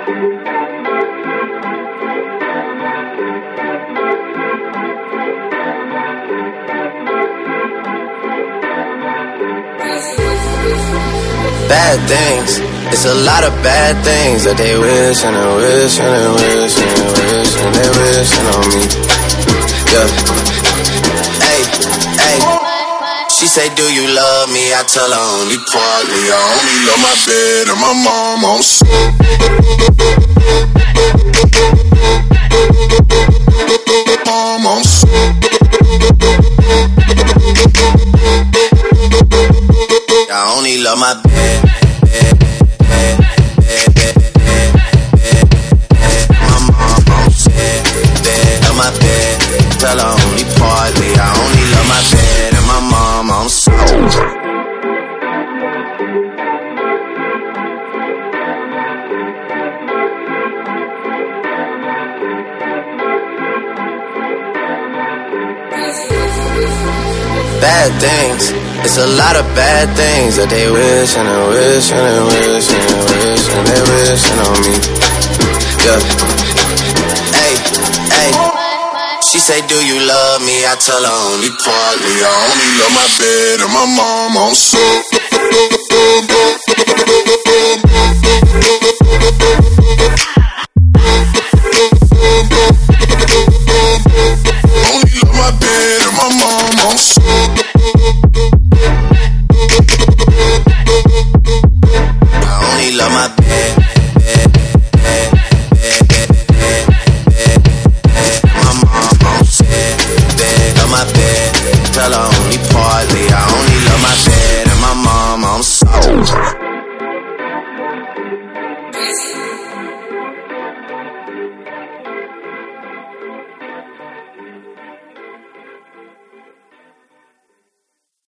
Bad things, it's a lot of bad things that they wish and they wish and they wish and they wish and they wishing on me. Yeah. Hey, hey. She say, do you love me? I tell her only partly. I only love my bed and my mom on mom on I only love my bed. My mom on bed, love my bed. Tell her only partly. I only love my bed and my mom on bad things, it's a lot of bad things that they wish and they wish and they wish and they wish and they wishing on me. Yeah. Hey, hey. She say, do you love me? I tell her only partly. I only love my bed and my mom on only love my bed and my mom on I only love my bed. My mom on bed, love my bed. Tell her only partly. I only love my bed and my mom on